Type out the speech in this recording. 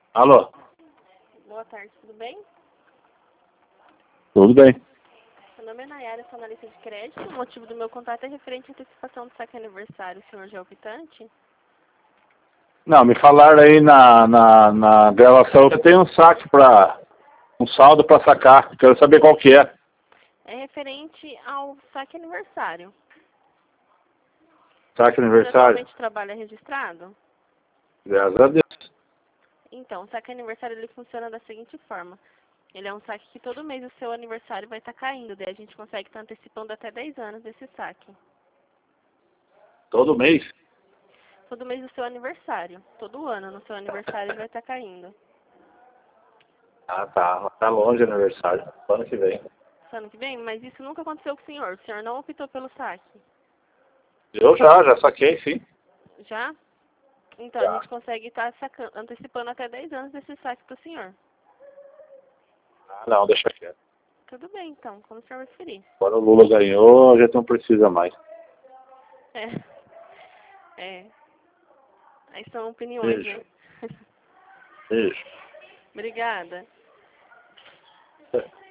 Alô? Boa tarde, tudo bem? Tudo bem. Meu nome é Nayara, sou analista de crédito. O motivo do meu contato é referente à antecipação do saque aniversário. O senhor já é optante? Não, me falaram aí na gravação que tem um saque um saldo para sacar. Quero saber qual que é. É referente ao saque aniversário. Saque Você aniversário. atualmente trabalha registrado? Graças a Deus. Então, o saque aniversário ele funciona da seguinte forma. Ele é um saque que todo mês o seu aniversário vai estar caindo. Daí a gente consegue estar antecipando até 10 anos desse saque. Todo mês? Todo mês do seu aniversário. Todo ano no seu aniversário ele vai estar caindo. Ah, tá. Tá longe o aniversário. Ano que vem. Ano que vem? Mas isso nunca aconteceu com o senhor. O senhor não optou pelo saque. Eu já saquei, sim. Já? Então, a Já. gente consegue estar antecipando até 10 anos desse saque para o senhor. Ah, não, deixa quieto. Tudo bem, então, como o senhor preferir. Agora o Lula ganhou, a gente não precisa mais. É. Aí são opiniões, Beijo. né? Beijo. Obrigada. É.